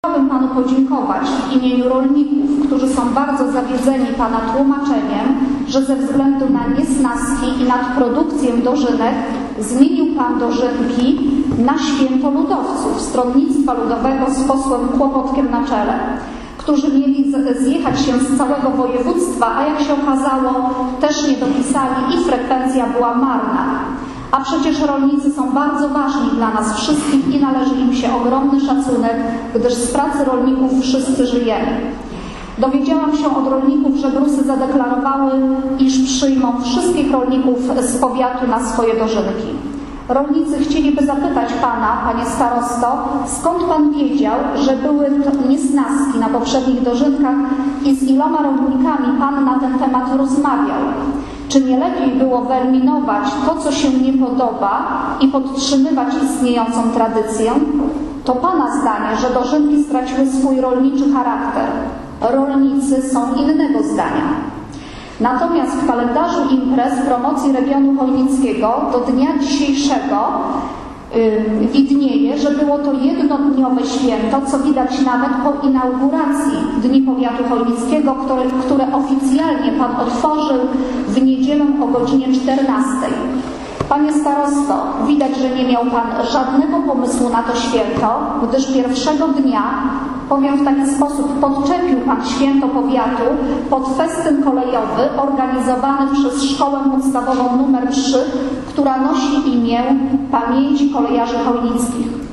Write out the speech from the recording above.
Chciałabym Panu podziękować w imieniu rolników, którzy są bardzo zawiedzeni Pana tłumaczeniem, że ze względu na niesnaski i nadprodukcję dożynek zmienił Pan dożynki na święto ludowców, Stronnictwa Ludowego z posłem Kłopotkiem na czele, którzy mieli zjechać się z całego województwa, a jak się okazało też nie dopisali i frekwencja była marna. A przecież rolnicy są bardzo ważni dla nas wszystkich i należy im się ogromny szacunek, gdyż z pracy rolników wszyscy żyjemy. Dowiedziałam się od rolników, że Brusy zadeklarowały, iż przyjmą wszystkich rolników z powiatu na swoje dożynki. Rolnicy chcieliby zapytać Pana, Panie Starosto, skąd Pan wiedział, że były niesnaski na poprzednich dożynkach i z iloma rolnikami Pan na ten temat rozmawiał? Czy nie lepiej było wyeliminować to, co się nie podoba i podtrzymywać istniejącą tradycję? To Pana zdanie, że dożynki straciły swój rolniczy charakter. Rolnicy są innego zdania. Natomiast w kalendarzu imprez promocji regionu chojnickiego do dnia dzisiejszego widnieje, że było to jednodniowe święto, co widać nawet po inauguracji Dni Powiatu Chojnickiego, które oficjalnie Pan otworzył w niedzielę o godzinie 14. Panie Starosto, widać, że nie miał Pan żadnego pomysłu na to święto, gdyż pierwszego dnia, powiem w taki sposób, podczepił Pan święto powiatu pod festyn kolejowy organizowany przez Szkołę Podstawową nr 3, która nosi imię Pamięci Kolejarzy Chojnickich.